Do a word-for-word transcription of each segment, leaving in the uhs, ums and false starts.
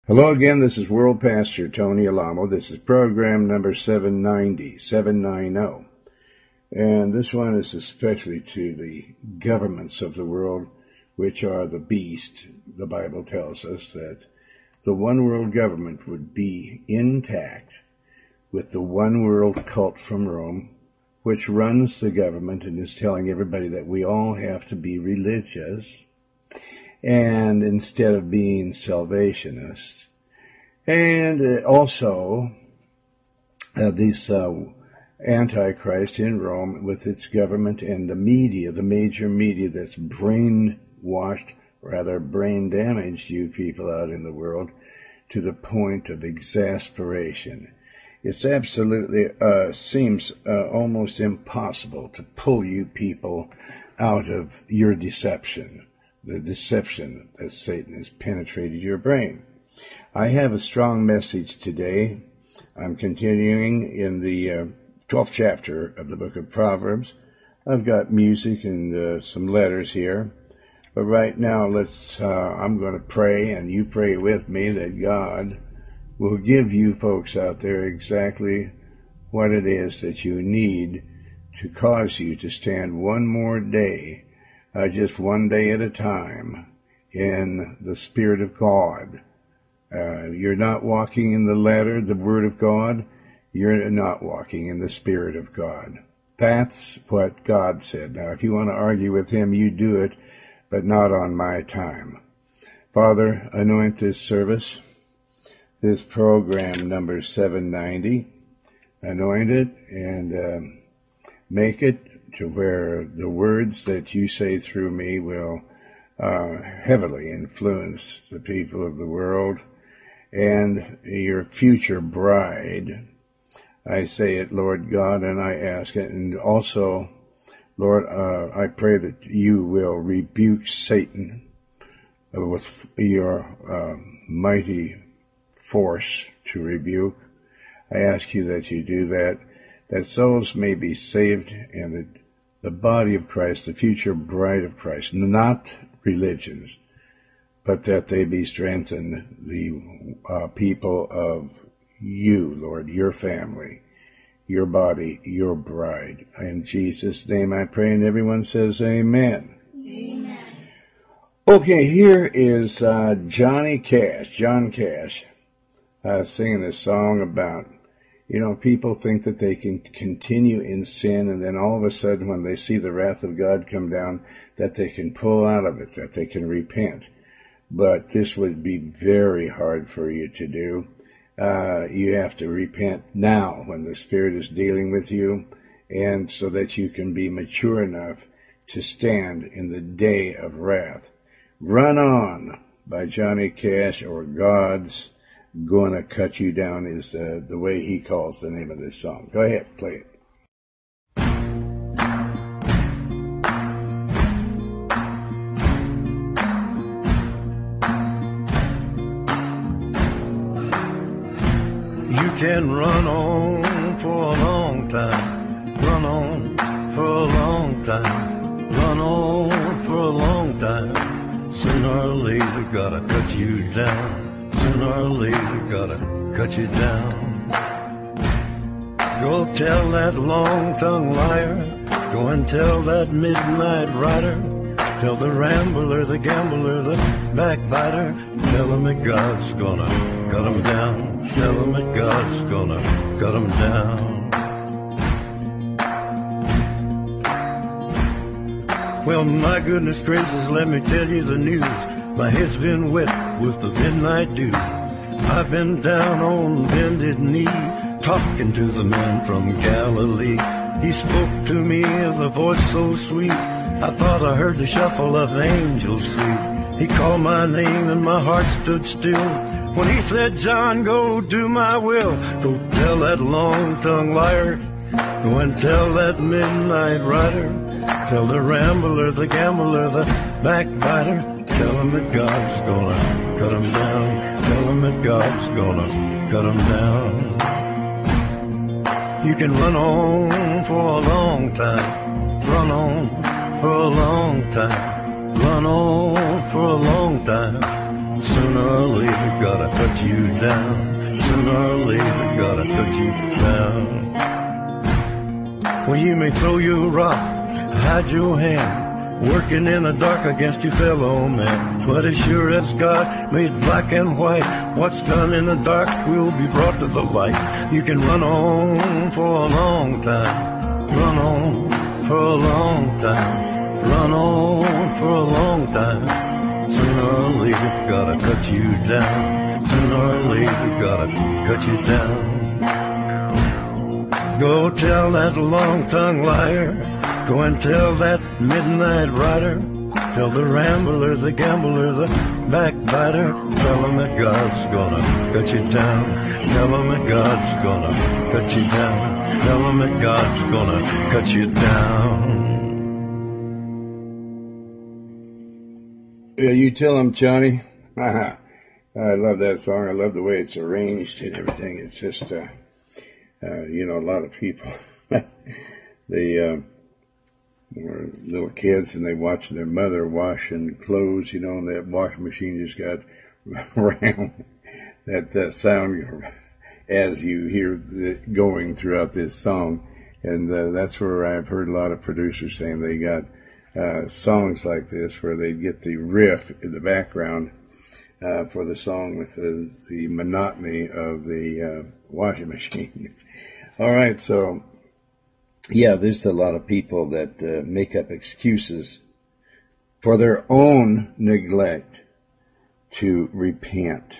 Hello again, this is World Pastor Tony Alamo. This is program number seven ninety, seven ninety. And this one is especially to the governments of the world, which are the beast. The Bible tells us that the one world government would be intact with the one world cult from Rome, which runs the government and is telling everybody that we all have to be religious, and instead of being salvationists. And uh, also, uh, this uh, Antichrist in Rome with its government and the media, the major media that's brainwashed, rather brain damaged you people out in the world to the point of exasperation. It's absolutely, uh, seems uh, almost impossible to pull you people out of your deception. The deception that Satan has penetrated your brain. I have a strong message today. I'm continuing in the uh, twelfth chapter of the book of Proverbs. I've got music and uh, some letters here. But right now, let's. Uh, I'm going to pray, and you pray with me that God will give you folks out there exactly what it is that you need to cause you to stand one more day, Uh, just one day at a time, in the Spirit of God. Uh, you're not walking in the letter, the Word of God. You're not walking in the Spirit of God. That's what God said. Now, if you want to argue with Him, you do it, but not on my time. Father, anoint this service, this program number seven ninety. Anoint it and um, make it to where the words that you say through me will uh, heavily influence the people of the world and your future bride. I say it, Lord God, and I ask it. And also, Lord, uh, I pray that you will rebuke Satan with your uh, mighty force to rebuke. I ask you that you do that, that souls may be saved and that the body of Christ, the future bride of Christ, not religions, but that they be strengthened, the uh, people of you, Lord, your family, your body, your bride. In Jesus' name I pray, and everyone says amen. Amen. Okay, here is uh, Johnny Cash, John Cash, uh, singing a song about, you know, people think that they can continue in sin, and then all of a sudden when they see the wrath of God come down, that they can pull out of it, that they can repent. But this would be very hard for you to do. Uh, you have to repent now when the Spirit is dealing with you, and so that you can be mature enough to stand in the day of wrath. Run On by Johnny Cash, or God's Gonna Cut You Down is the, the way he calls the name of this song. Go ahead, play it. You can run on for a long time, run on for a long time, run on for a long time. Sooner or later gotta cut you down, sooner or later gotta cut you down. Go tell that long-tongued liar, go and tell that midnight rider, tell the rambler, the gambler, the backbiter, tell him that God's gonna cut him down, tell him that God's gonna cut him down. Well, my goodness gracious, let me tell you the news. My head's been wet with the midnight dew. I've been down on bended knee, talking to the man from Galilee. He spoke to me with a voice so sweet, I thought I heard the shuffle of angels sweet. He called my name and my heart stood still when he said, John, go do my will. Go tell that long-tongued liar, go and tell that midnight rider, tell the rambler, the gambler, the backbiter, tell him that God's gonna cut him down, tell him that God's gonna cut him down. You can run on for a long time, run on for a long time, run on for a long time. Sooner Sooner or later, gotta cut you down. Sooner or later, gotta cut you down. Well, you may throw your rock, hide your hand, working in the dark against your fellow man. But as sure as God made black and white, what's done in the dark will be brought to the light. You can run on for a long time, run on for a long time, run on for a long time. Sooner or later, gotta cut you down. Sooner or later, gotta cut you down. Go tell that long-tongued liar, go and tell that midnight rider, tell the rambler, the gambler, the backbiter, tell him that God's gonna cut you down. Tell him that God's gonna cut you down. Tell him that God's gonna cut you down. Yeah, you tell him, Johnny. I love that song. I love the way it's arranged and everything. It's just, uh, uh, you know, a lot of people, they, uh, were little kids and they watch their mother washing clothes, you know, and that washing machine just got around. That uh, sound as you hear it going throughout this song. And uh, that's where I've heard a lot of producers saying they got uh, songs like this where they get the riff in the background uh, for the song with the, the monotony of the uh, washing machine. All right, so yeah, there's a lot of people that uh, make up excuses for their own neglect to repent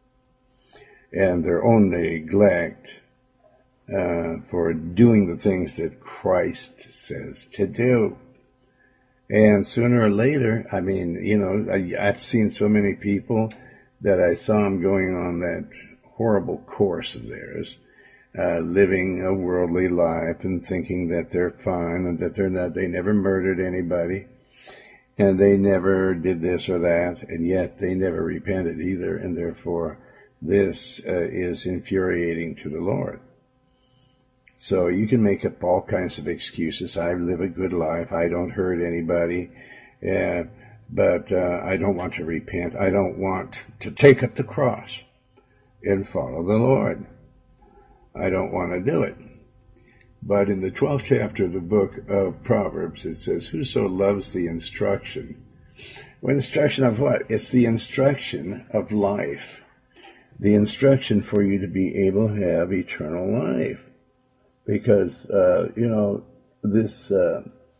and their own neglect uh, for doing the things that Christ says to do. And sooner or later, I mean, you know, I, I've seen so many people that I saw them going on that horrible course of theirs, uh, living a worldly life and thinking that they're fine and that they're not, they never murdered anybody and they never did this or that, and yet they never repented either, and therefore this uh, is infuriating to the Lord. So you can make up all kinds of excuses. I live a good life. I don't hurt anybody. Uh, but uh, I don't want to repent. I don't want to take up the cross and follow the Lord. I don't want to do it. But in the twelfth chapter of the book of Proverbs, it says, whoso loves the instruction. Well, instruction of what? It's the instruction of life. The instruction for you to be able to have eternal life. Because, uh, you know, this uh,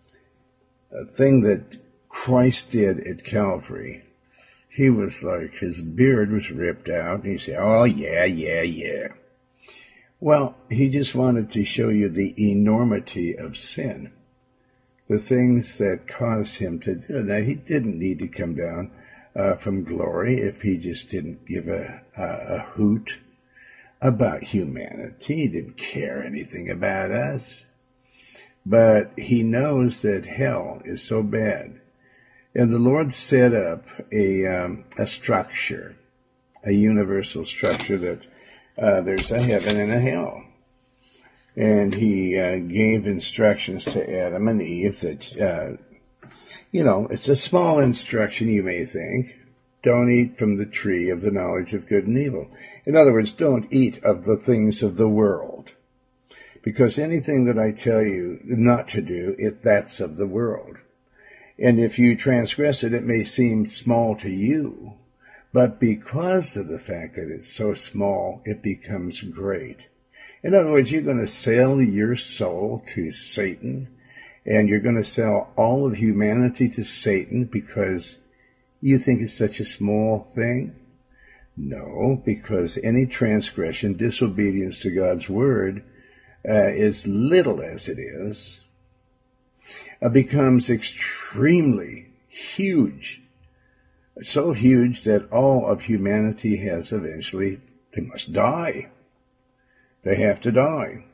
thing that Christ did at Calvary, he was like, his beard was ripped out, and he said, oh, yeah, yeah, yeah. Well, he just wanted to show you the enormity of sin, the things that caused him to do it. Now, he didn't need to come down uh, from glory if he just didn't give a, a, a hoot about humanity. He didn't care anything about us. But he knows that hell is so bad. And the Lord set up a, um, a structure, a universal structure that uh, there's a heaven and a hell. And he uh, gave instructions to Adam and Eve that, uh, you know, it's a small instruction, you may think. Don't eat from the tree of the knowledge of good and evil. In other words, don't eat of the things of the world. Because anything that I tell you not to do, it, that's of the world. And if you transgress it, it may seem small to you. But because of the fact that it's so small, it becomes great. In other words, you're going to sell your soul to Satan, and you're going to sell all of humanity to Satan because you think it's such a small thing? No, because any transgression, disobedience to God's word, uh, as little as it is, uh, becomes extremely huge. So huge that all of humanity has eventually, they must die. They have to die.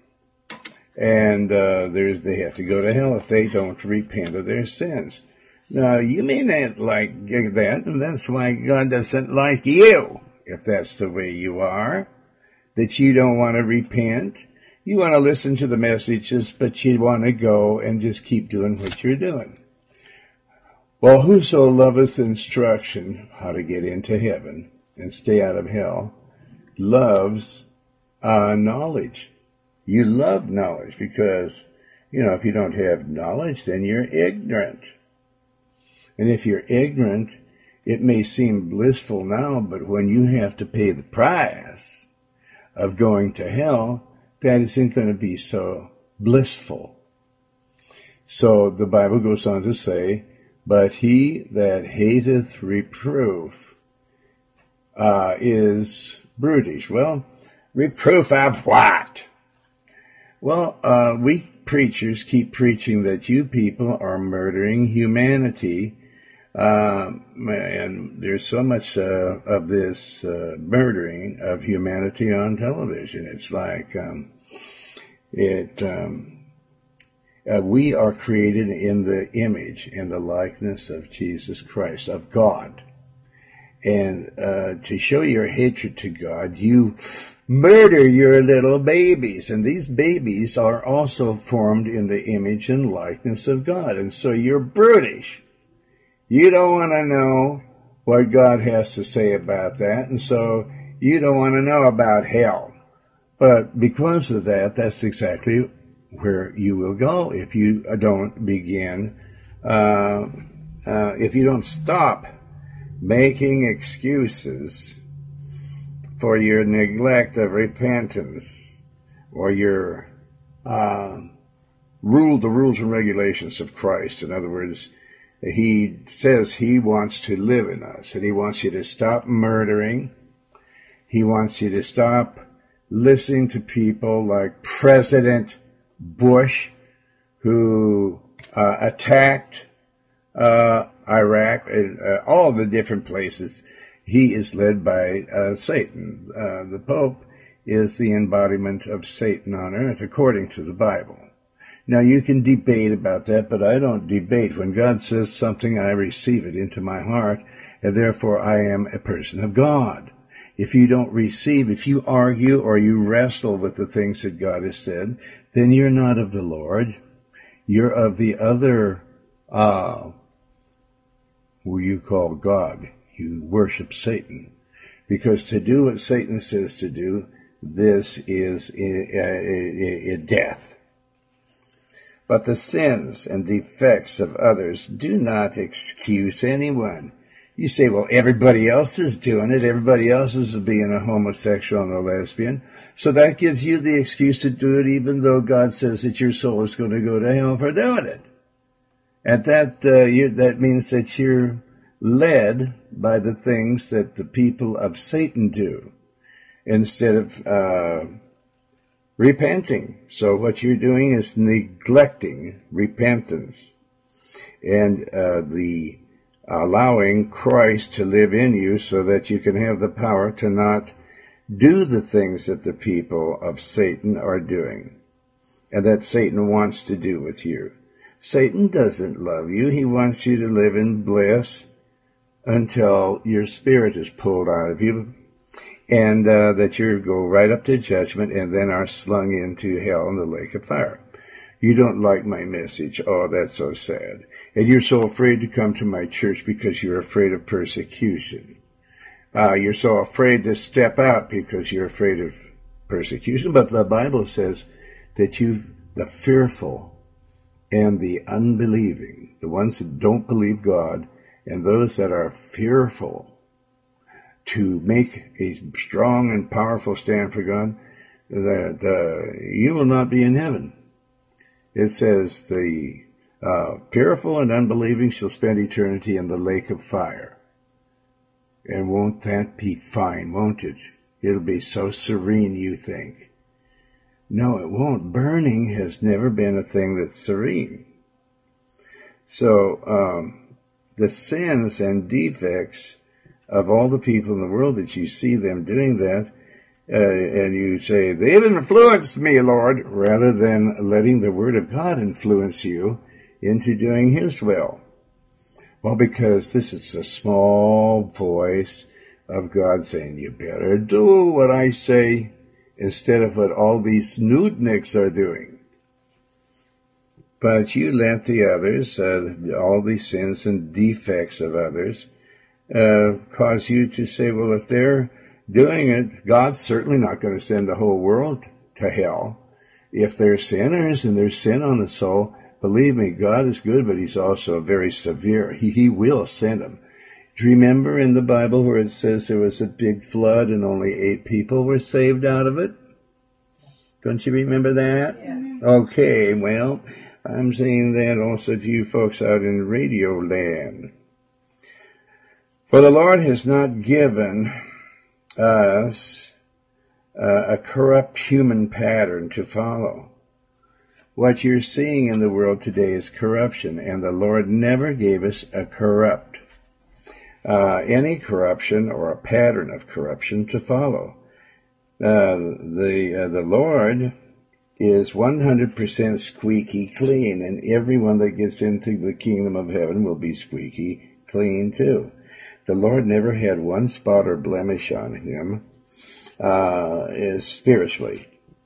And uh, there's, they have to go to hell if they don't repent of their sins. Now, you may not like that, and that's why God doesn't like you, if that's the way you are, that you don't want to repent. You want to listen to the messages, but you want to go and just keep doing what you're doing. Well, whoso loveth instruction how to get into heaven and stay out of hell loves uh, knowledge. You love knowledge because, you know, if you don't have knowledge, then you're ignorant. And if you're ignorant, it may seem blissful now, but when you have to pay the price of going to hell, that isn't going to be so blissful. So the Bible goes on to say, but he that hateth reproof uh, is brutish. Well, reproof of what? Well, uh, we preachers keep preaching that you people are murdering humanity. Um, and there's so much uh, of this uh, murdering of humanity on television. It's like um, it. Um, uh, we are created in the image and the likeness of Jesus Christ, of God. And uh, to show your hatred to God, you murder your little babies. And these babies are also formed in the image and likeness of God. And so you're brutish. You don't want to know what God has to say about that, and so you don't want to know about hell. But because of that, that's exactly where you will go if you don't begin, uh, uh, if you don't stop making excuses for your neglect of repentance or your uh, rule, the rules and regulations of Christ. In other words, he says he wants to live in us, and he wants you to stop murdering. He wants you to stop listening to people like President Bush, who uh, attacked uh, Iraq and uh, all the different places. He is led by uh, Satan. Uh, the Pope is the embodiment of Satan on earth, according to the Bible. Now, you can debate about that, but I don't debate. When God says something, I receive it into my heart, and therefore I am a person of God. If you don't receive, if you argue or you wrestle with the things that God has said, then you're not of the Lord. You're of the other, uh, who you call God. You worship Satan. Because to do what Satan says to do, this is a, a, a death. But the sins and defects of others do not excuse anyone. You say, well, everybody else is doing it. Everybody else is being a homosexual and a lesbian. So that gives you the excuse to do it, even though God says that your soul is going to go to hell for doing it. And that, uh, you, that means that you're led by the things that the people of Satan do instead of uh repenting. So what you're doing is neglecting repentance and uh, the allowing Christ to live in you so that you can have the power to not do the things that the people of Satan are doing and that Satan wants to do with you. Satan doesn't love you. He wants you to live in bliss until your spirit is pulled out of you, and uh, that you go right up to judgment and then are slung into hell in the lake of fire. You don't like my message. Oh, that's so sad. And you're so afraid to come to my church because you're afraid of persecution. Uh, you're so afraid to step out because you're afraid of persecution. But the Bible says that you, the fearful and the unbelieving, the ones that don't believe God, and those that are fearful to make a strong and powerful stand for God, that uh, you will not be in heaven. It says the uh, fearful and unbelieving shall spend eternity in the lake of fire. And won't that be fine, won't it? It'll be so serene, you think. No, it won't. Burning has never been a thing that's serene. So um, the sins and defects of all the people in the world that you see them doing that, uh, and you say, they've influenced me, Lord, rather than letting the Word of God influence you into doing His will. Well, because this is a small voice of God saying, you better do what I say, instead of what all these nudniks are doing. But you let the others, uh, all these sins and defects of others, uh, cause you to say, well, if they're doing it, God's certainly not going to send the whole world to hell. If they're sinners and there's sin on the soul, believe me, God is good, but he's also very severe. He, he will send them. Do you remember in the Bible where it says there was a big flood and only eight people were saved out of it? Don't you remember that? Yes. Okay, well, I'm saying that also to you folks out in radio land. For the Lord has not given us uh, a corrupt human pattern to follow. What you're seeing in the world today is corruption, and the Lord never gave us a corrupt, uh, any corruption or a pattern of corruption to follow. Uh, the, uh, the Lord is one hundred percent squeaky clean, and everyone that gets into the kingdom of heaven will be squeaky clean too. The Lord never had one spot or blemish on him, uh, is spiritually.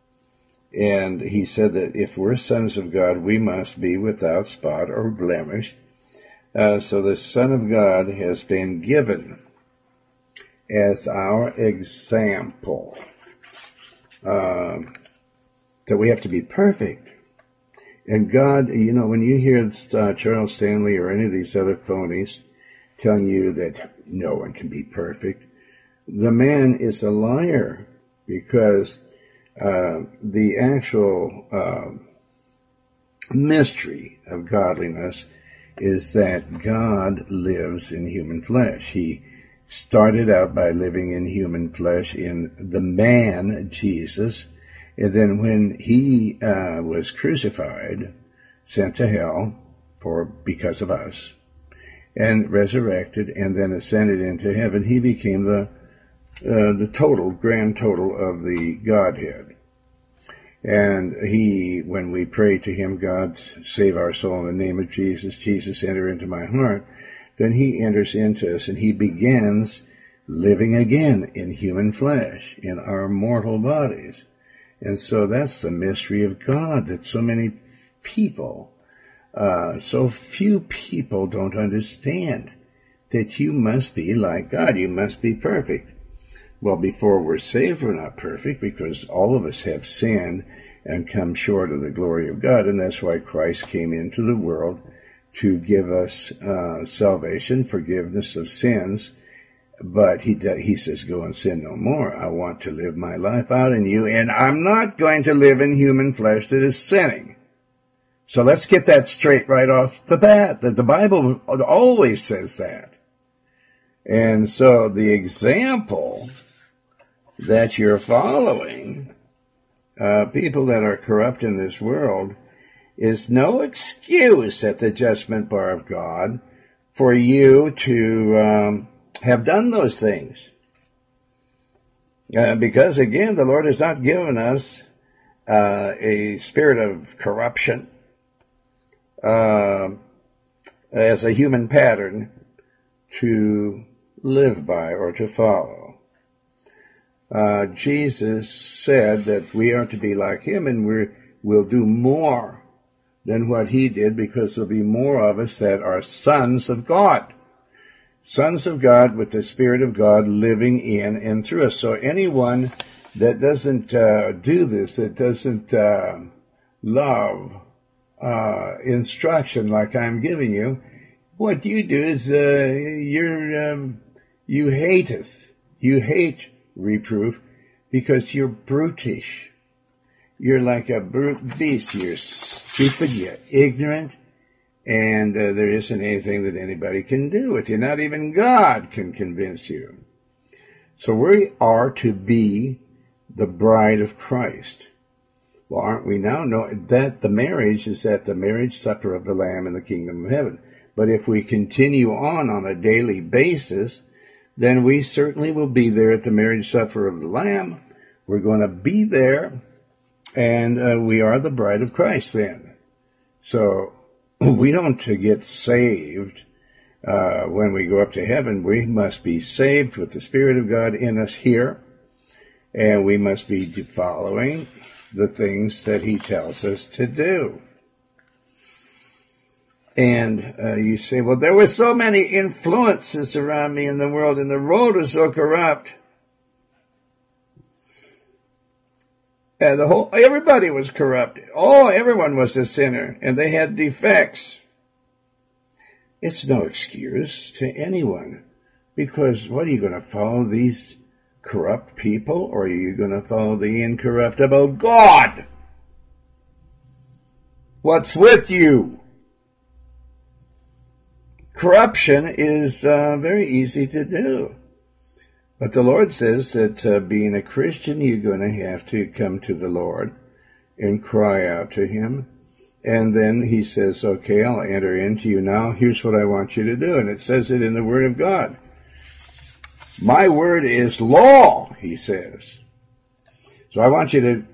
And he said that if we're sons of God, we must be without spot or blemish. Uh, so the Son of God has been given as our example, uh, that we have to be perfect. And God, you know, when you hear uh, Charles Stanley or any of these other phonies telling you that no one can be perfect, the man is a liar, because uh, the actual uh, mystery of godliness is that God lives in human flesh. He started out by living in human flesh in the man, Jesus, and then when he uh, was crucified, sent to hell for because of us, and resurrected, and then ascended into heaven, he became the uh, the total, grand total of the Godhead. And he, when we pray to him, God, save our soul in the name of Jesus, Jesus, enter into my heart, then he enters into us, and he begins living again in human flesh, in our mortal bodies. And so that's the mystery of God that so many people, uh, so few people don't understand, that you must be like God. You must be perfect. Well, before we're saved, we're not perfect, because all of us have sinned and come short of the glory of God. And that's why Christ came into the world, to give us uh, salvation, forgiveness of sins. But he he says, go and sin no more. I want to live my life out in you, and I'm not going to live in human flesh that is sinning. So let's get that straight right off the bat, that the Bible always says that. And so the example that you're following, uh, people that are corrupt in this world, is no excuse at the judgment bar of God for you to um, have done those things. Uh, because, again, the Lord has not given us uh, a spirit of corruption uh, as a human pattern to live by or to follow. Uh, Jesus said that we are to be like him, and we will do more than what he did, because there'll be more of us that are sons of God. Sons of God with the Spirit of God living in and through us. So anyone that doesn't uh, do this, that doesn't uh, love uh, instruction like I'm giving you, what you do is uh, you're um, you hate us. You hate reproof because you're brutish. You're like a brute beast. You're stupid. You're ignorant. And uh, there isn't anything that anybody can do with you. Not even God can convince you. So we are to be the bride of Christ. Well, aren't we now? No, that the marriage is at the marriage supper of the Lamb in the kingdom of heaven. But if we continue on on a daily basis, then we certainly will be there at the marriage supper of the Lamb. We're going to be there, and uh, we are the bride of Christ then. So we don't get saved uh, when we go up to heaven. We must be saved with the Spirit of God in us here, and we must be following the things that he tells us to do. And uh, you say, well, there were so many influences around me in the world, and the world was so corrupt. And the whole, everybody was corrupt. Oh, everyone was a sinner, and they had defects. It's no excuse to anyone, because what, are you going to follow these corrupt people, or are you going to follow the incorruptible God? What's with you? Corruption is uh, very easy to do. But the Lord says that uh, being a Christian, you're going to have to come to the Lord and cry out to him. And then he says, okay, I'll enter into you now. Here's what I want you to do. And it says it in the Word of God. My word is law, he says. So I want you to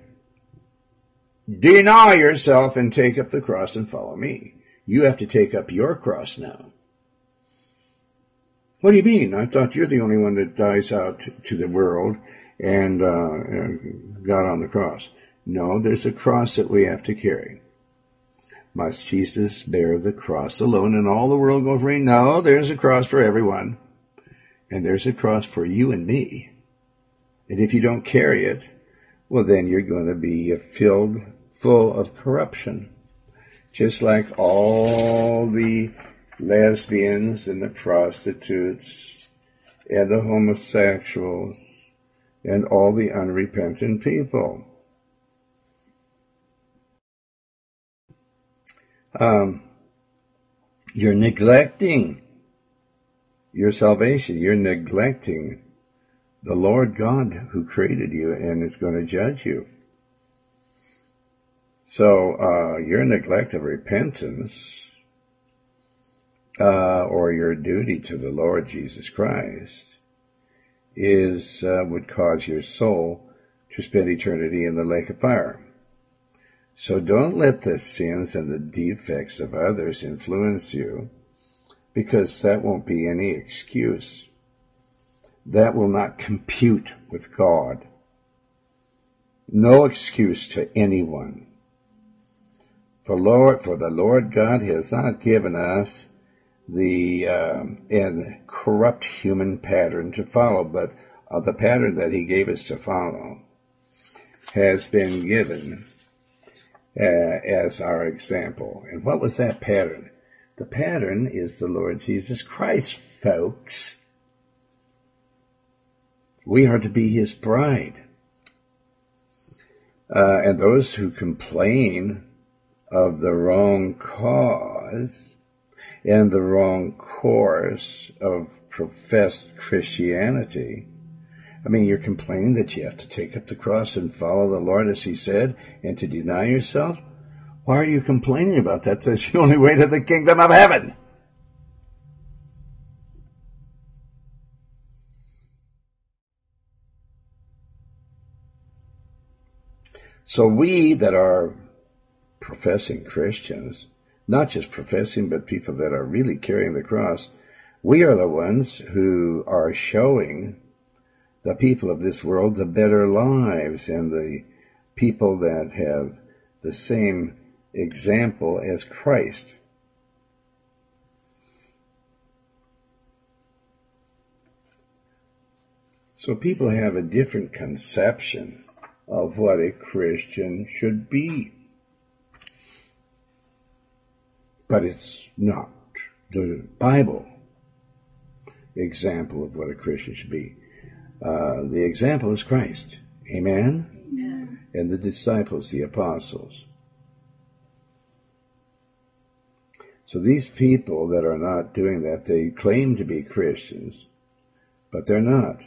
deny yourself and take up the cross and follow me. You have to take up your cross now. What do you mean? I thought you're the only one that dies out to the world and uh, got on the cross. No, there's a cross that we have to carry. Must Jesus bear the cross alone and all the world go free? No, there's a cross for everyone. And there's a cross for you and me. And if you don't carry it, well, then you're going to be filled full of corruption. Just like all the lesbians and the prostitutes and the homosexuals and all the unrepentant people. Um, you're neglecting your salvation. You're neglecting the Lord God who created you and is going to judge you. So uh, your neglect of repentance Uh, or your duty to the Lord Jesus Christ is uh, would cause your soul to spend eternity in the lake of fire. So don't let the sins and the defects of others influence you, because that won't be any excuse. That will not compute with God. No excuse to anyone. For Lord, for the Lord God has not given us the uh, and corrupt human pattern to follow, but uh, the pattern that he gave us to follow has been given uh, as our example. And what was that pattern? The pattern is the Lord Jesus Christ, folks. We are to be his bride. Uh, and those who complain of the wrong cause and the wrong course of professed Christianity. I mean, you're complaining that you have to take up the cross and follow the Lord as he said, and to deny yourself? Why are you complaining about that? That's the only way to the kingdom of heaven. So we that are professing Christians, not just professing, but people that are really carrying the cross, we are the ones who are showing the people of this world the better lives and the people that have the same example as Christ. So people have a different conception of what a Christian should be. But it's not the Bible example of what a Christian should be. Uh, the example is Christ. Amen? Amen. And the disciples, the apostles. So these people that are not doing that, they claim to be Christians, but they're not.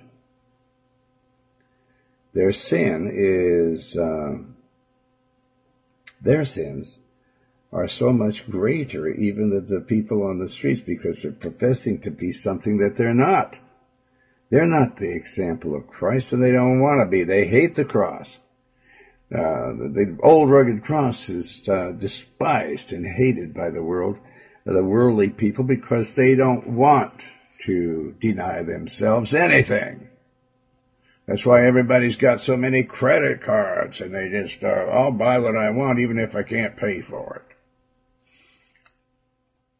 Their sin is, um, their sins are so much greater even than the people on the streets, because they're professing to be something that they're not. They're not the example of Christ, and they don't want to be. They hate the cross. Uh, the, the old rugged cross is uh, despised and hated by the world, the worldly people, because they don't want to deny themselves anything. That's why everybody's got so many credit cards, and they just, uh, I'll buy what I want even if I can't pay for it.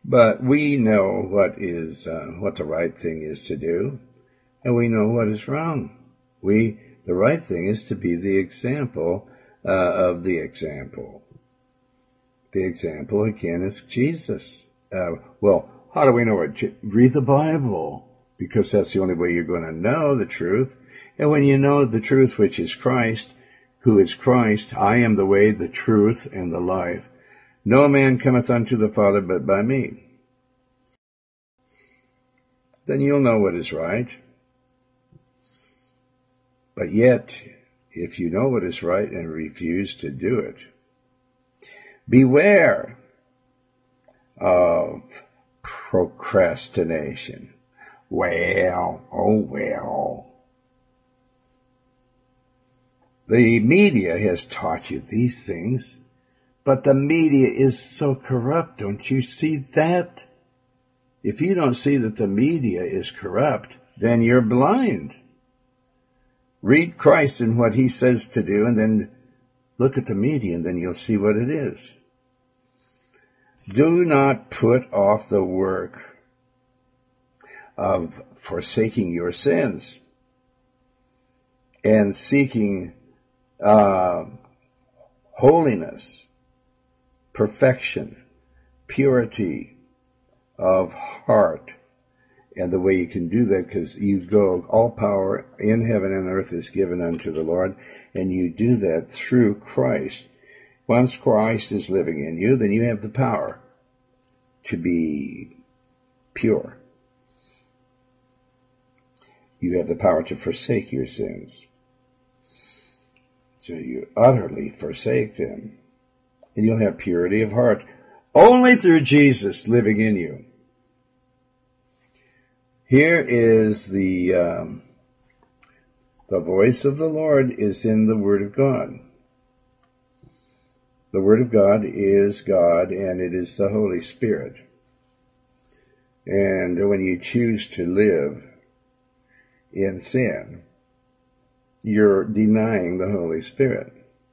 But we know what is uh, what the right thing is to do, and we know what is wrong. We the right thing is to be the example uh, of the example. The example again is Jesus. Uh, well, how do we know it? Read the Bible, because that's the only way you're going to know the truth. And when you know the truth, which is Christ, who is Christ, I am the way, the truth, and the life. No man cometh unto the Father but by me. Then you'll know what is right. But yet, if you know what is right and refuse to do it, beware of procrastination. Well, oh well. The media has taught you these things, but the media is so corrupt. Don't you see that? If you don't see that the media is corrupt, then you're blind. Read Christ and what he says to do, and then look at the media, and then you'll see what it is. Do not put off the work of forsaking your sins and seeking uh, holiness, perfection, purity of heart. And the way you can do that, because you go, all power in heaven and earth is given unto the Lord, and you do that through Christ. Once Christ is living in you, then you have the power to be pure. You have the power to forsake your sins. So you utterly forsake them, and you'll have purity of heart only through Jesus living in you. Here is the um, the voice of the Lord is in the Word of God. The Word of God is God, and it is the Holy Spirit. And when you choose to live in sin, you're denying the Holy Spirit.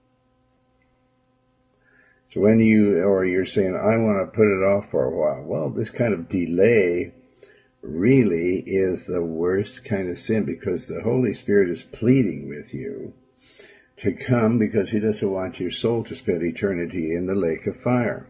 So when you, or you're saying, I want to put it off for a while. Well, this kind of delay really is the worst kind of sin, because the Holy Spirit is pleading with you to come, because he doesn't want your soul to spend eternity in the lake of fire.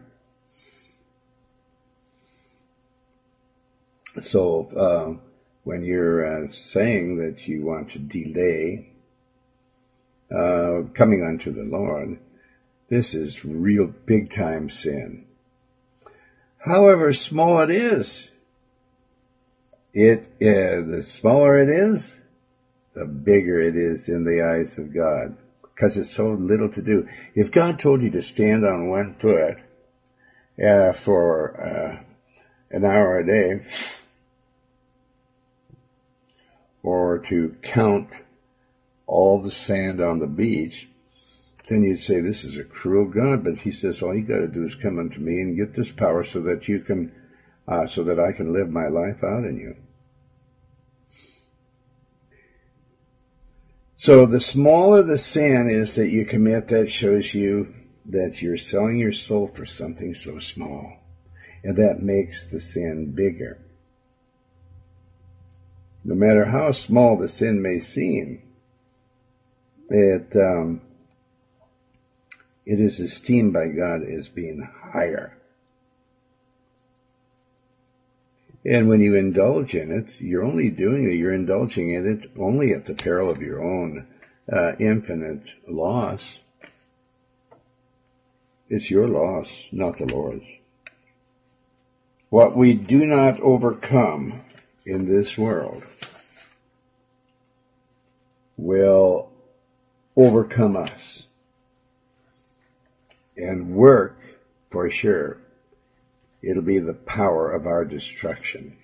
So uh, when you're uh, saying that you want to delay uh, coming unto the Lord, this is real big time sin. However small it is, It, uh, the smaller it is, the bigger it is in the eyes of God, because it's so little to do. If God told you to stand on one foot uh, for uh, an hour a day, or to count all the sand on the beach, then you'd say, this is a cruel God. But he says, all you got to do is come unto me and get this power so that you can, uh, so that I can live my life out in you. So the smaller the sin is that you commit, that shows you that you're selling your soul for something so small. And that makes the sin bigger. No matter how small the sin may seem, it, um, it is esteemed by God as being higher. And when you indulge in it, you're only doing it, you're indulging in it only at the peril of your own uh, infinite loss. It's your loss, not the Lord's. What we do not overcome in this world will overcome us and work for sure. It'll be the power of our destruction.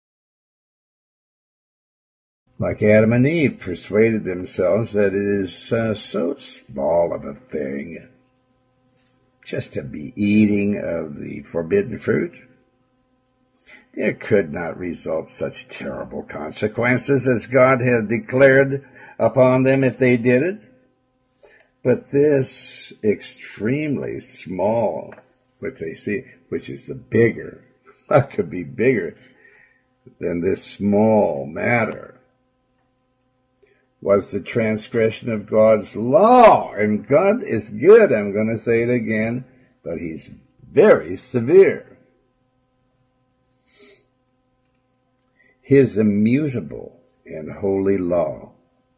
Like Adam and Eve persuaded themselves that it is uh, so small of a thing just to be eating of the forbidden fruit. There could not result such terrible consequences as God had declared upon them if they did it. But this extremely small, which they see, which is the bigger, what could be bigger than this small matter? Was the transgression of God's law. And God is good, I'm going to say it again, but he's very severe. His immutable and holy law.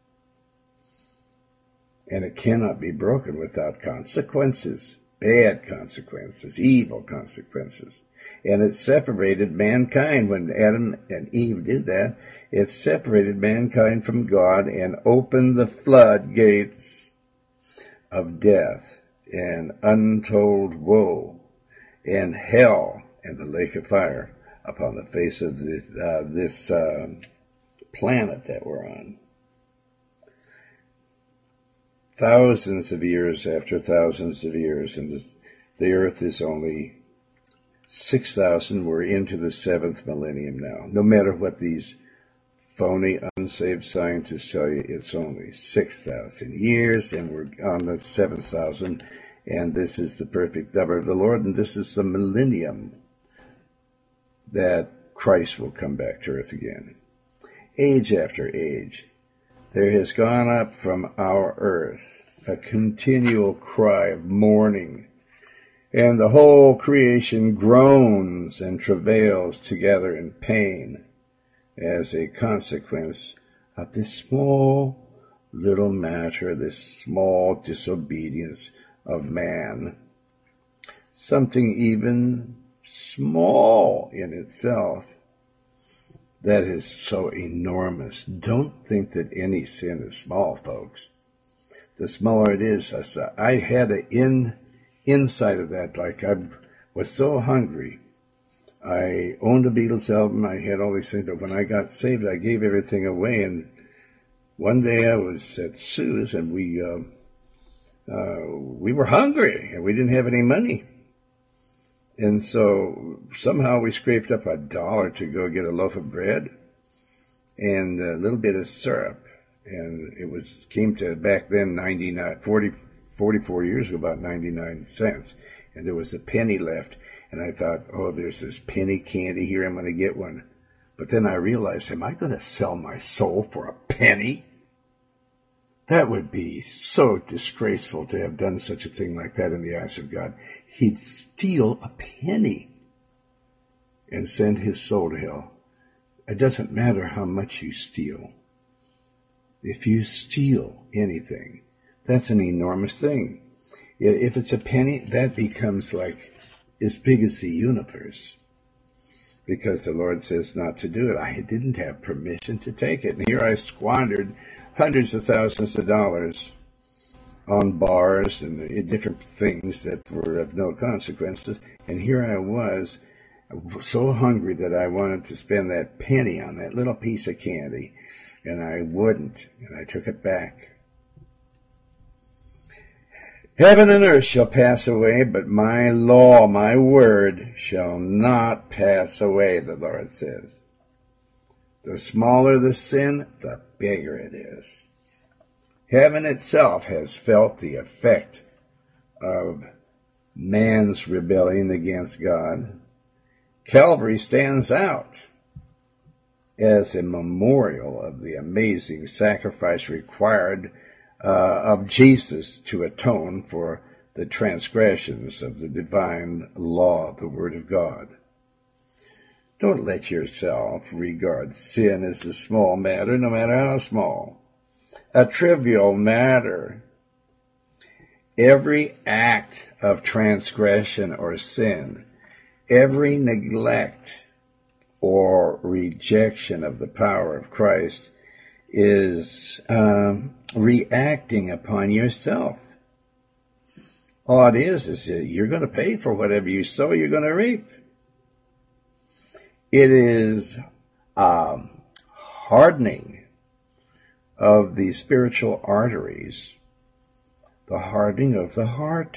And it cannot be broken without consequences, bad consequences, evil consequences. And it separated mankind. When Adam and Eve did that, it separated mankind from God and opened the floodgates of death and untold woe and hell and the lake of fire upon the face of this, uh, this uh, planet that we're on. Thousands of years after thousands of years, and the, the earth is only six thousand. We're into the seventh millennium now. No matter what these phony, unsaved scientists tell you, it's only six thousand years, and we're on the seventh thousand, and this is the perfect number of the Lord, and this is the millennium that Christ will come back to earth again. Age after age, there has gone up from our earth a continual cry of mourning, and the whole creation groans and travails together in pain as a consequence of this small little matter, this small disobedience of man. Something even small in itself that is so enormous. Don't think that any sin is small, folks. The smaller it is, I had an in, inside of that, like I was so hungry. I owned a Beatles album, I had all these things, but when I got saved, I gave everything away, and one day I was at Sue's, and we, uh, uh, we were hungry, and we didn't have any money. And so somehow we scraped up a dollar to go get a loaf of bread and a little bit of syrup. And it was came to back then ninety-nine, forty, forty-four years ago, about ninety-nine cents. And there was a penny left. And I thought, oh, there's this penny candy here. I'm going to get one. But then I realized, am I going to sell my soul for a penny? That would be so disgraceful to have done such a thing like that in the eyes of God. He'd steal a penny and send his soul to hell. It doesn't matter how much you steal. If you steal anything, that's an enormous thing. If it's a penny, that becomes like as big as the universe. Because the Lord says not to do it. I didn't have permission to take it. And here I squandered hundreds of thousands of dollars on bars and different things that were of no consequences. And here I was, so hungry that I wanted to spend that penny on that little piece of candy, and I wouldn't, and I took it back. Heaven and earth shall pass away, but my law, my word, shall not pass away, the Lord says. The smaller the sin, the bigger it is. Heaven itself has felt the effect of man's rebellion against God. Calvary stands out as a memorial of the amazing sacrifice required uh, of Jesus to atone for the transgressions of the divine law, the Word of God. Don't let yourself regard sin as a small matter, no matter how small, a trivial matter. Every act of transgression or sin, every neglect or rejection of the power of Christ is um, reacting upon yourself. All it is is that you're going to pay for whatever you sow, you're going to reap. It is um, hardening of the spiritual arteries, the hardening of the heart,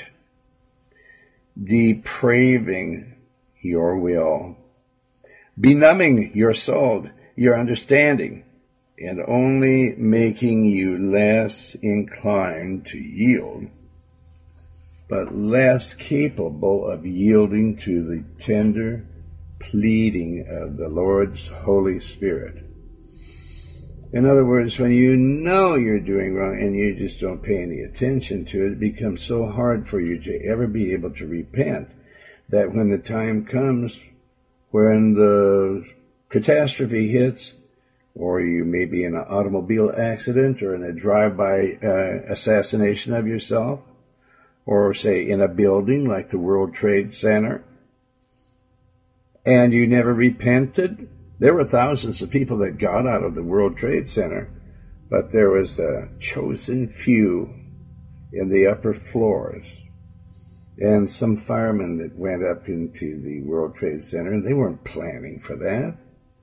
depraving your will, benumbing your soul, your understanding, and only making you less inclined to yield, but less capable of yielding to the tender pleading of the Lord's Holy Spirit. In other words, when you know you're doing wrong and you just don't pay any attention to it, it becomes so hard for you to ever be able to repent that when the time comes when the catastrophe hits, or you may be in an automobile accident or in a drive-by uh, assassination of yourself, or say in a building like the World Trade Center, and you never repented. There were thousands of people that got out of the World Trade Center, but there was a chosen few in the upper floors, and some firemen that went up into the World Trade Center, and they weren't planning for that.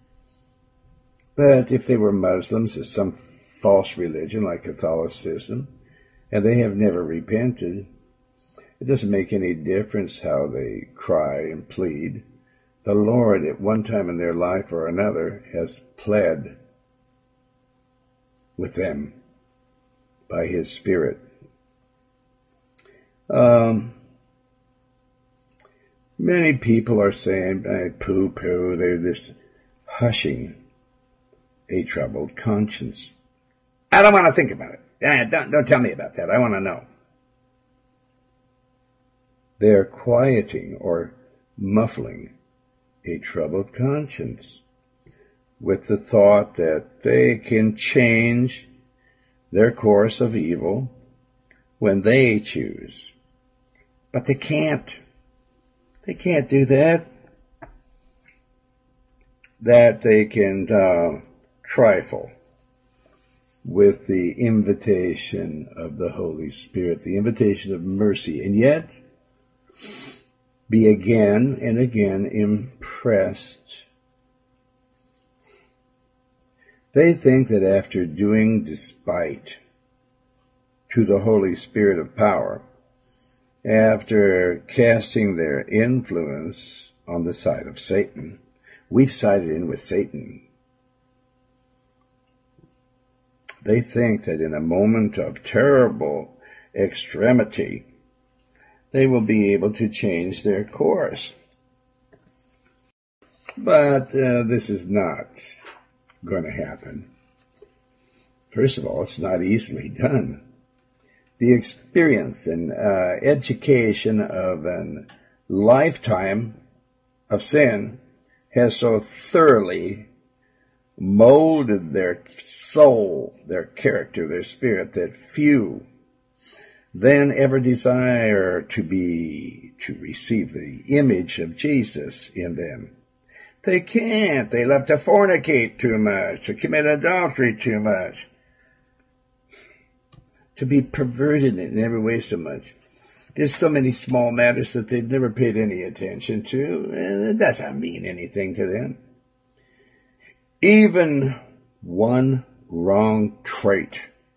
But if they were Muslims or some false religion like Catholicism, and they have never repented, it doesn't make any difference how they cry and plead. The Lord, at one time in their life or another, has pled with them by His Spirit. Um, many people are saying, poo-poo, they're just hushing a troubled conscience. I don't want to think about it. Don't, don't tell me about that. I want to know. They're quieting or muffling a troubled conscience with the thought that they can change their course of evil when they choose. But they can't. They can't do that. That they can uh, trifle with the invitation of the Holy Spirit, the invitation of mercy, and yet be again and again impressed. They think that after doing despite to the Holy Spirit of power, after casting their influence on the side of Satan, we've sided in with Satan. They think that in a moment of terrible extremity, they will be able to change their course. But uh, this is not going to happen. First of all, it's not easily done. The experience and uh, education of a lifetime of sin has so thoroughly molded their soul, their character, their spirit, that few then ever desire to be, to receive the image of Jesus in them. They can't. They love to fornicate too much, to commit adultery too much, to be perverted in every way so much. There's so many small matters that they've never paid any attention to, and it doesn't mean anything to them. Even one wrong trait,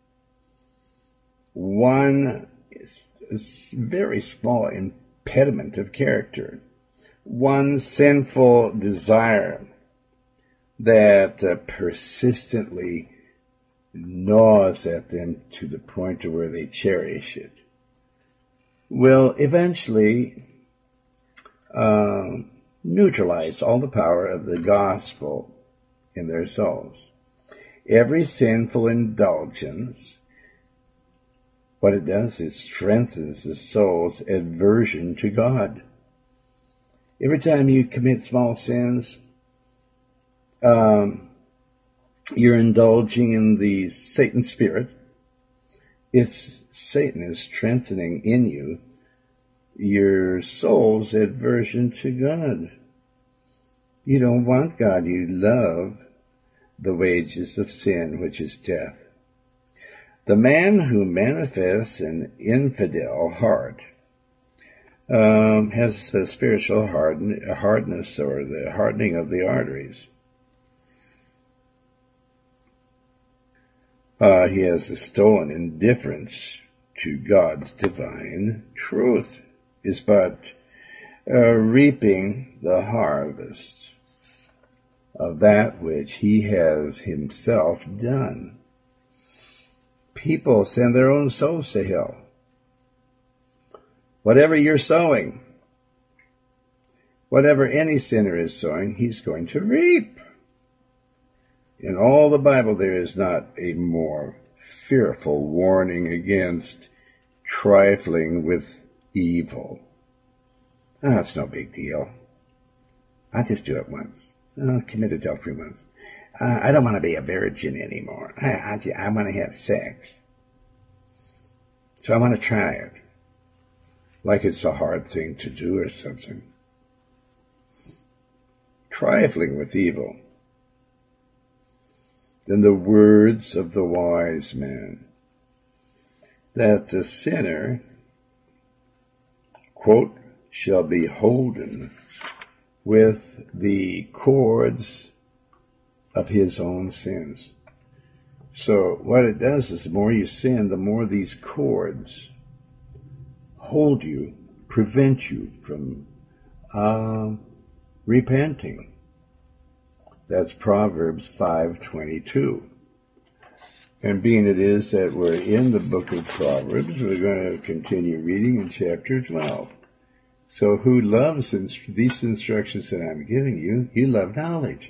one very small impediment of character, one sinful desire that uh, persistently gnaws at them to the point to where they cherish it, will eventually uh, neutralize all the power of the gospel in their souls. Every sinful indulgence, what it does is strengthens the soul's aversion to God. Every time you commit small sins, um, you're indulging in the Satan spirit. It's Satan is strengthening in you your soul's aversion to God. You don't want God. You love the wages of sin, which is death. The man who manifests an infidel heart um, has a spiritual harden, hardness, or the hardening of the arteries. Uh, he has a stolen indifference to God's divine truth, is but uh, reaping the harvest of that which he has himself done. People send their own souls to hell. Whatever you're sowing, Whatever any sinner is sowing, he's going to reap. In all the Bible, there is not a more fearful warning against trifling with evil. Ah, it's no big deal. I'll just do it once. I'll commit adultery once. Uh, I don't want to be a virgin anymore. I, I, I want to have sex. So I want to try it. Like it's a hard thing to do or something. Trifling with evil. Then the words of the wise man, that the sinner, quote, shall be holden with the cords of his own sins. So what it does is the more you sin, the more these cords hold you, prevent you from uh, repenting. That's Proverbs five twenty-two. And being it is that we're in the book of Proverbs, we're going to continue reading in chapter twelve. So who loves inst- these instructions that I'm giving you? You love knowledge.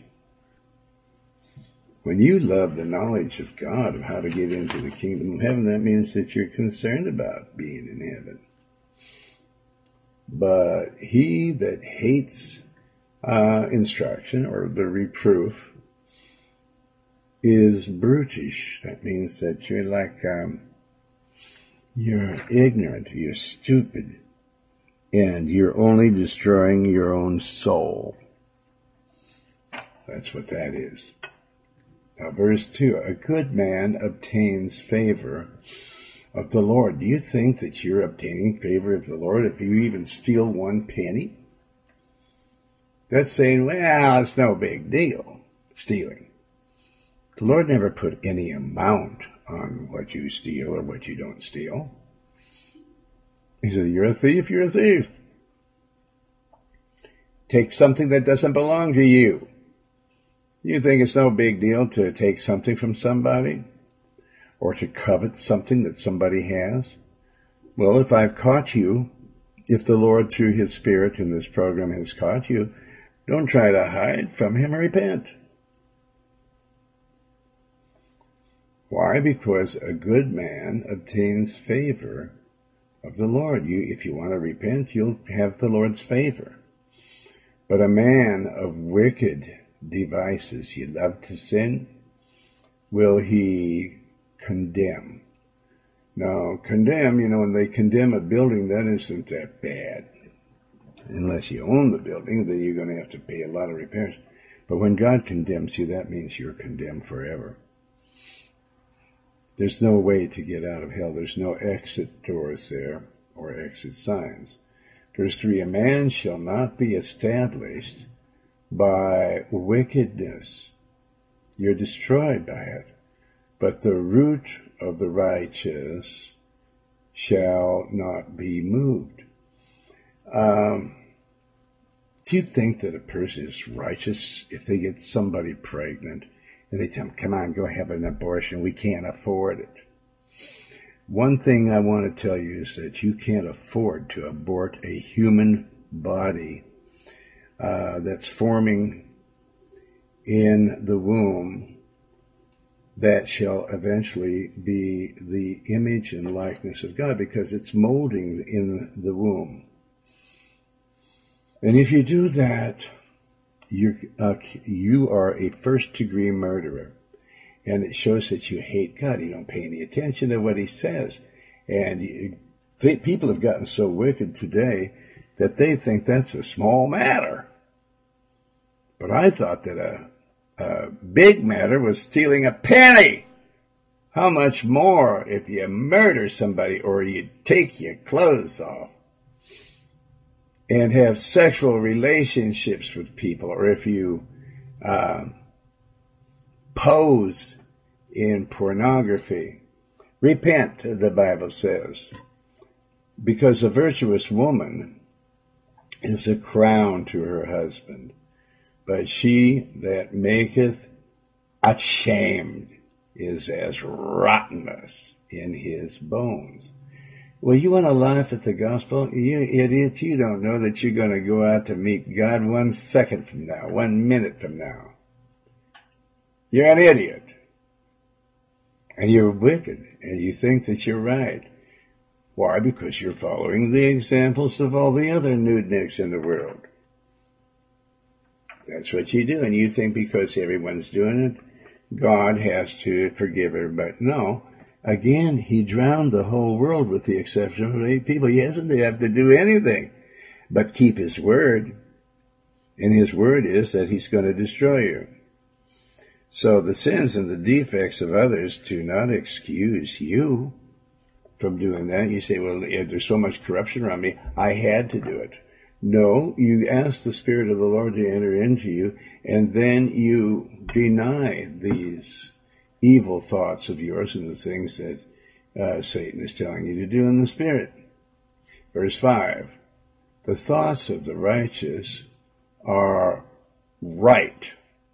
When you love the knowledge of God, of how to get into the kingdom of heaven, that means that you're concerned about being in heaven. But he that hates uh, instruction or the reproof is brutish. That means that you're like, um, you're ignorant, you're stupid, and you're only destroying your own soul. That's what that is. Now, verse two, a good man obtains favor of the Lord. Do you think that you're obtaining favor of the Lord if you even steal one penny? That's saying, well, it's no big deal, stealing. The Lord never put any amount on what you steal or what you don't steal. He said, you're a thief, you're a thief. Take something that doesn't belong to you. You think it's no big deal to take something from somebody or to covet something that somebody has? Well, if I've caught you, if the Lord through his Spirit in this program has caught you, don't try to hide from him, repent. Why? Because a good man obtains favor of the Lord. You, if you want to repent, you'll have the Lord's favor. But a man of wicked devices, you love to sin, will he condemn? Now, condemn, you know, when they condemn a building, that isn't that bad. Unless you own the building, then you're going to have to pay a lot of repairs. But when God condemns you, that means you're condemned forever. There's no way to get out of hell. There's no exit doors there or exit signs. Verse three, a man shall not be established by wickedness. You're destroyed by it. But the root of the righteous shall not be moved. Um, do you think that a person is righteous if they get somebody pregnant and they tell them, come on, go have an abortion, we can't afford it? One thing I want to tell you is that you can't afford to abort a human body uh, that's forming in the womb that shall eventually be the image and likeness of God, because it's molding in the womb. And if you do that, you're, uh, you are a first-degree murderer. And it shows that you hate God. You don't pay any attention to what he says. And you, they, people have gotten so wicked today that they think that's a small matter. But I thought that a, a big matter was stealing a penny. How much more if you murder somebody or you take your clothes off and have sexual relationships with people, or if you uh, pose in pornography. Repent, the Bible says, because a virtuous woman is a crown to her husband, but she that maketh ashamed is as rottenness in his bones. Well, you want to laugh at the gospel? You idiot, you don't know that you're going to go out to meet God one second from now, one minute from now. You're an idiot. And you're wicked, and you think that you're right. Why? Because you're following the examples of all the other nudniks in the world. That's what you do, and you think because everyone's doing it, God has to forgive everybody. No. Again, he drowned the whole world with the exception of eight people. He doesn't have to do anything but keep his word. And his word is that he's going to destroy you. So the sins and the defects of others do not excuse you from doing that. You say, well, there's so much corruption around me, I had to do it. No, you ask the Spirit of the Lord to enter into you, and then you deny these evil thoughts of yours and the things that uh, Satan is telling you to do in the Spirit. Verse five, the thoughts of the righteous are right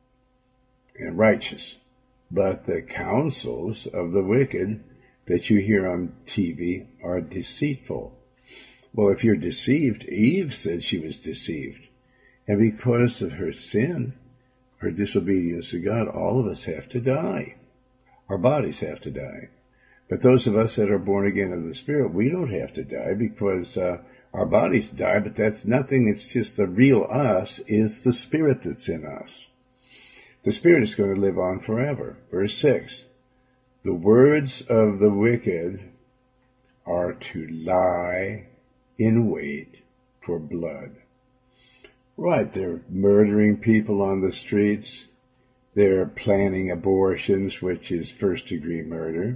and righteous, but the counsels of the wicked that you hear on T V are deceitful. Well, if you're deceived, Eve said she was deceived. And because of her sin, her disobedience to God, all of us have to die. Our bodies have to die. But those of us that are born again of the Spirit, we don't have to die because uh, our bodies die, but that's nothing. It's just the real us is the Spirit that's in us. The Spirit is going to live on forever. Verse six, the words of the wicked are to lie in wait for blood. Right, they're murdering people on the streets. They're planning abortions, which is first-degree murder.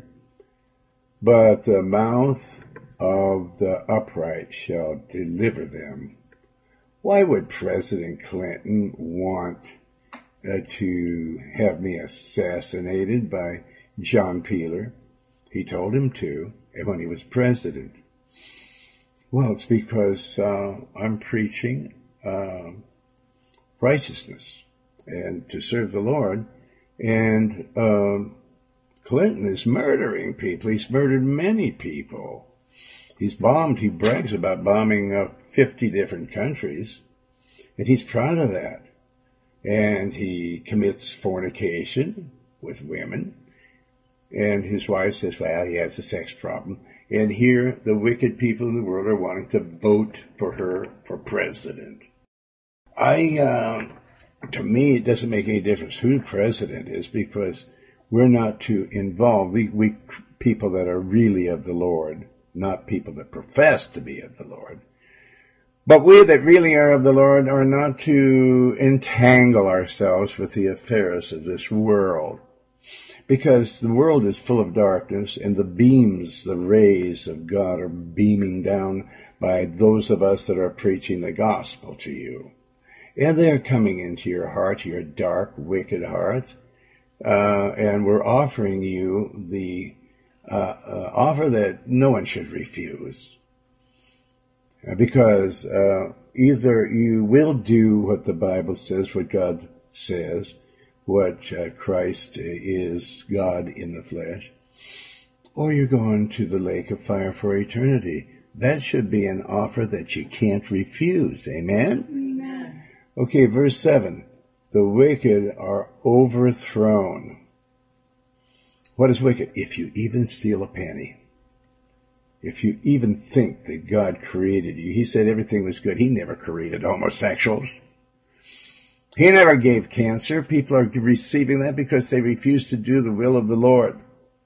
But the mouth of the upright shall deliver them. Why would President Clinton want uh, to have me assassinated by John Peeler? He told him to when he was president. Well, it's because uh, I'm preaching uh, righteousness and to serve the Lord. And um, Clinton is murdering people. He's murdered many people. He's bombed. He brags about bombing uh, fifty different countries. And he's proud of that. And he commits fornication with women. And his wife says, well, he has a sex problem. And here, the wicked people in the world are wanting to vote for her for president. I, uh, to me, it doesn't make any difference who the president is because we're not to involve the weak people that are really of the Lord, not people that profess to be of the Lord. But we that really are of the Lord are not to entangle ourselves with the affairs of this world. Because the world is full of darkness, and the beams, the rays of God are beaming down by those of us that are preaching the gospel to you. And they're coming into your heart, your dark, wicked heart, uh, and we're offering you the uh, uh, offer that no one should refuse. Because uh, either you will do what the Bible says, what God says, what uh, Christ is, God in the flesh, or you're going to the lake of fire for eternity. That should be an offer that you can't refuse. Amen? Amen. Okay, verse seven. The wicked are overthrown. What is wicked? If you even steal a penny. If you even think that God created you. He said everything was good. He never created homosexuals. He never gave cancer. People are receiving that because they refuse to do the will of the Lord.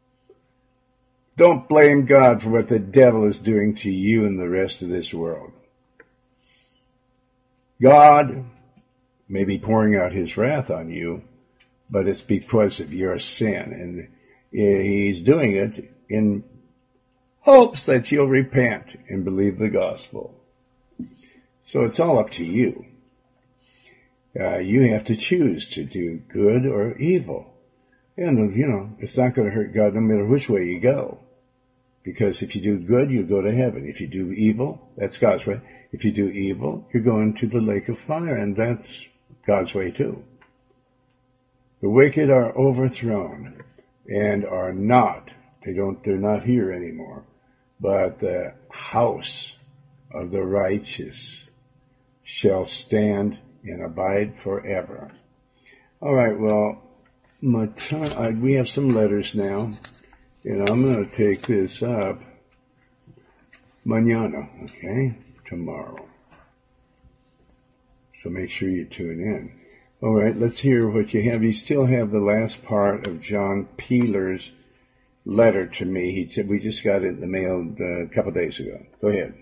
Don't blame God for what the devil is doing to you and the rest of this world. God may be pouring out his wrath on you, but it's because of your sin. And he's doing it in hopes that you'll repent and believe the gospel. So it's all up to you. Uh, you have to choose to do good or evil. And, you know, it's not going to hurt God no matter which way you go. Because if you do good, you go to heaven. If you do evil, that's God's way. If you do evil, you're going to the lake of fire, and that's God's way too. The wicked are overthrown and are not, they don't, they're not here anymore. but the house of the righteous shall stand and abide forever. All right, well, my time, I, we have some letters now, and I'm going to take this up mañana, okay, tomorrow. So make sure you tune in. All right, let's hear what you have. You still have the last part of John Peeler's letter to me. He said we just got it in the mail uh, a couple of days ago. Go ahead.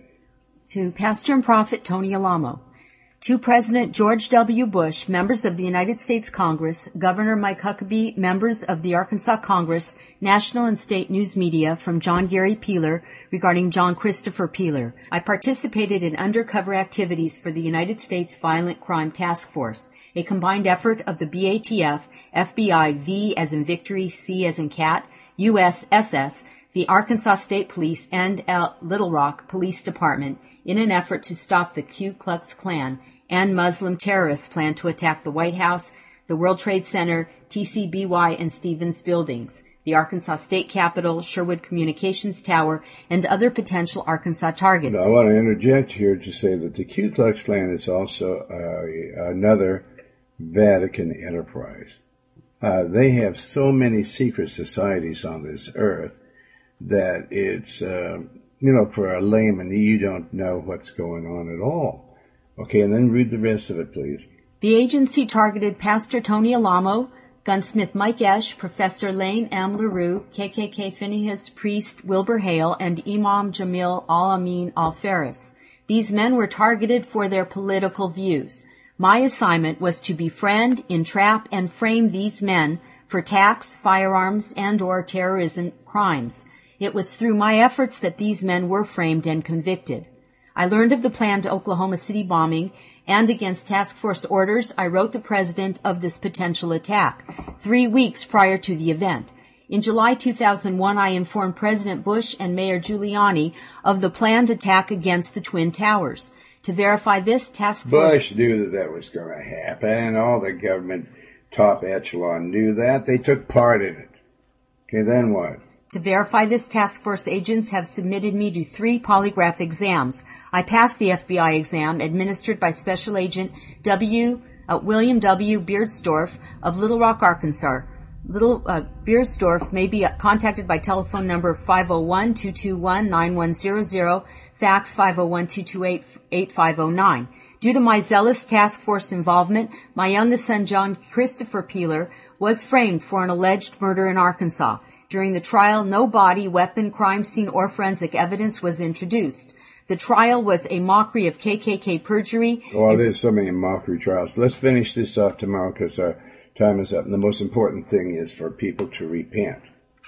To Pastor and Prophet Tony Alamo. To President George W. Bush, members of the United States Congress, Governor Mike Huckabee, members of the Arkansas Congress, national and state news media, from John Gary Peeler regarding John Christopher Peeler. I participated in undercover activities for the United States Violent Crime Task Force, a combined effort of the B A T F, F B I, V as in Victory, C as in Cat, U S S S, the Arkansas State Police, and L- Little Rock Police Department in an effort to stop the Ku Klux Klan and Muslim terrorists plan to attack the White House, the World Trade Center, T C B Y and Stevens buildings, the Arkansas State Capitol, Sherwood Communications Tower, and other potential Arkansas targets. Now, I want to interject here to say that the Ku Klux Klan is also uh, another Vatican enterprise. Uh, they have so many secret societies on this earth that it's, uh, you know, for a layman, you don't know what's going on at all. Okay, and then read the rest of it, please. The agency targeted Pastor Tony Alamo, gunsmith Mike Esch, Professor Lane M. LaRue, K K K Phinehas priest Wilbur Hale, and Imam Jamil Al-Amin Al-Faris. These men were targeted for their political views. My assignment was to befriend, entrap, and frame these men for tax, firearms, and or terrorism crimes. It was through my efforts that these men were framed and convicted. I learned of the planned Oklahoma City bombing, and against task force orders, I wrote the president of this potential attack, three weeks prior to the event. In July two thousand one, I informed President Bush and Mayor Giuliani of the planned attack against the Twin Towers. To verify this, task force... Bush knew that that was going to happen. All the government top echelon knew that. They took part in it. Okay, then what? To verify this, task force agents have submitted me to three polygraph exams. I passed the F B I exam administered by Special Agent W. Uh, William W. Beardsdorf of Little Rock, Arkansas. Little uh, Beardsdorf may be contacted by telephone number five oh one, two two one, nine one zero zero, fax five oh one, two two eight, eight five oh nine. Due to my zealous task force involvement, my youngest son, John Christopher Peeler, was framed for an alleged murder in Arkansas. During the trial, no body, weapon, crime scene, or forensic evidence was introduced. The trial was a mockery of K K K perjury. Oh, there's so many mockery trials. Let's finish this off tomorrow because our time is up. And the most important thing is for people to repent.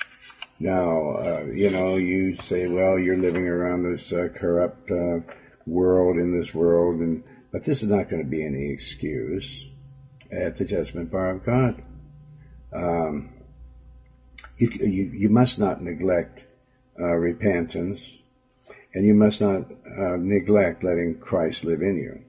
Now, uh, you know, you say, well, you're living around this uh, corrupt uh, world, in this world, and but this is not going to be any excuse at the judgment bar of God. Um... You, you, you must not neglect uh, repentance, and you must not uh, neglect letting Christ live in you.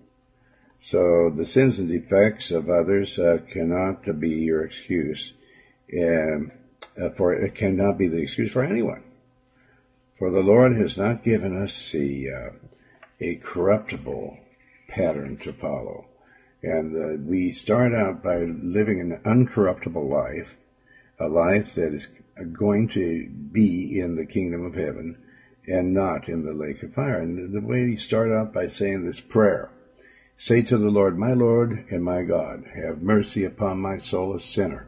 So the sins and defects of others uh, cannot be your excuse, um, uh, for it cannot be the excuse for anyone. For the Lord has not given us the, uh, a corruptible pattern to follow. And uh, we start out by living an uncorruptible life, a life that is going to be in the kingdom of heaven and not in the lake of fire. And the way you start out by saying this prayer, say to the Lord, my Lord and my God, have mercy upon my soul, a sinner.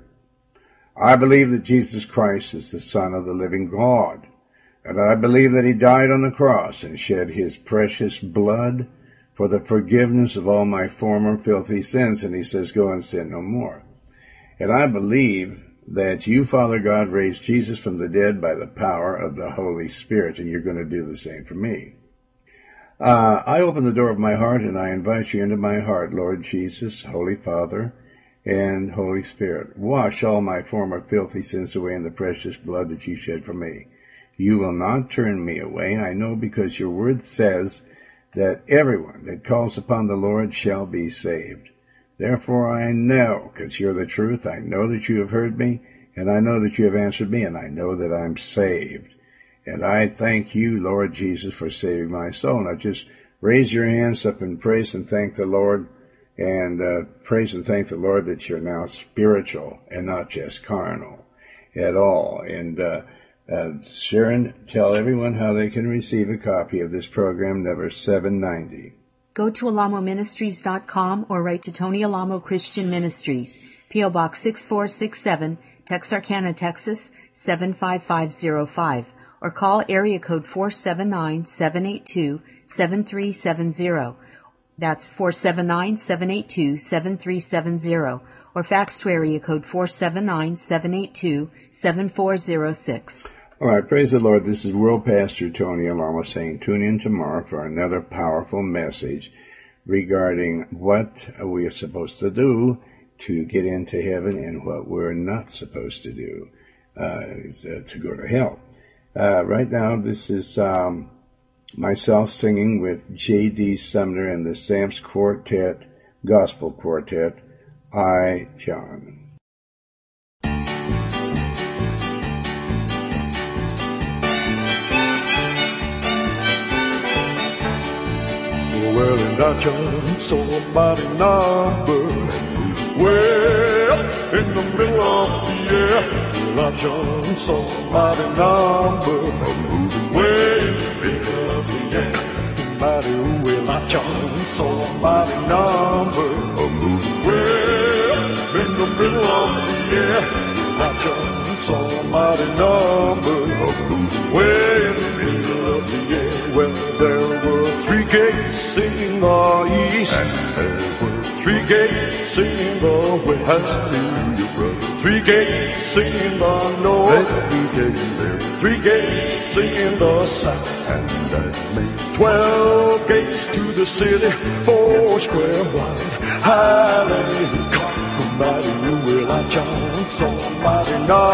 I believe that Jesus Christ is the Son of the living God, and I believe that he died on the cross and shed his precious blood for the forgiveness of all my former filthy sins. And he says, go and sin no more. And I believe that you, Father God, raised Jesus from the dead by the power of the Holy Spirit, and you're going to do the same for me. Uh, I open the door of my heart, and I invite you into my heart, Lord Jesus, Holy Father, and Holy Spirit. Wash all my former filthy sins away in the precious blood that you shed for me. You will not turn me away, I know, because your word says that everyone that calls upon the Lord shall be saved. Therefore I know, because you're the truth, I know that you have heard me, and I know that you have answered me, and I know that I'm saved. And I thank you, Lord Jesus, for saving my soul. Now just raise your hands up and praise and thank the Lord. And uh, praise and thank the Lord that you're now spiritual and not just carnal at all. And uh, uh, Sharon, tell everyone how they can receive a copy of this program, number seven ninety. Go to alamo ministries dot com or write to Tony Alamo Christian Ministries, P O Box six four six seven, Texarkana, Texas seven five five zero five, or call area code four seven nine, seven eight two, seven three seven zero. That's four seven nine, seven eight two, seven three seven zero, or fax to area code four seven nine, seven eight two, seven four zero six. All right, praise the Lord. This is World Pastor Tony Alamo saying tune in tomorrow for another powerful message regarding what we are supposed to do to get into heaven and what we're not supposed to do uh, to go to hell. Uh, right now, this is um, myself singing with J D Sumner and the Stamps Quartet, Gospel Quartet, I, John. Well, and I just saw somebody number way up in the middle of the air. Well, I just saw somebody number way in the middle of the air. Somebody, well, I just saw somebody number way up in the middle of the air. I just saw somebody number way in the middle of the air. Well, there were three gates in the east, and there were three gates in the west, three gates in the north, three gates in the south, and that made twelve gates to the city, four square wide. Hallelujah. Somebody knew, well, I just saw somebody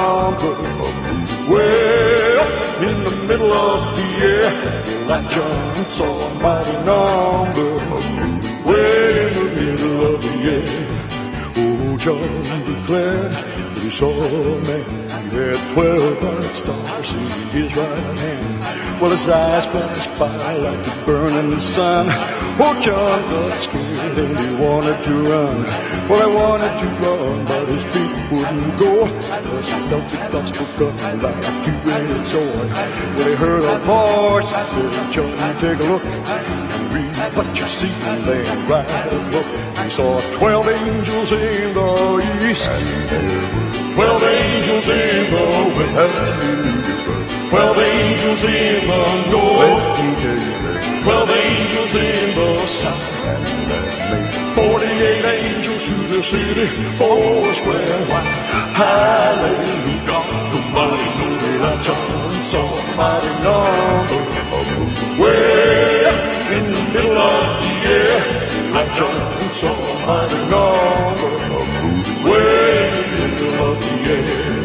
number way up in the middle of the air. Well, I just saw somebody number way in the middle of the air. Oh, John declared that he saw a man, he had twelve bright stars in his right hand. Well, his eyes flashed by like the burning sun. Oh, John got scared and he wanted to run. Well, he wanted to run, but his feet wouldn't go, because he felt the gospel coming like a two-edged sword. Well, he heard a voice that said, John, take a look and read what you see, and then write a book. He saw twelve angels in the east, twelve angels in the west, twelve angels in the north, twelve angels in the south, forty-eight angels to the city, four square wide. Hallelujah. Somebody know that I just saw somebody number way up in the middle of the air. I just saw somebody number way in the middle of the air.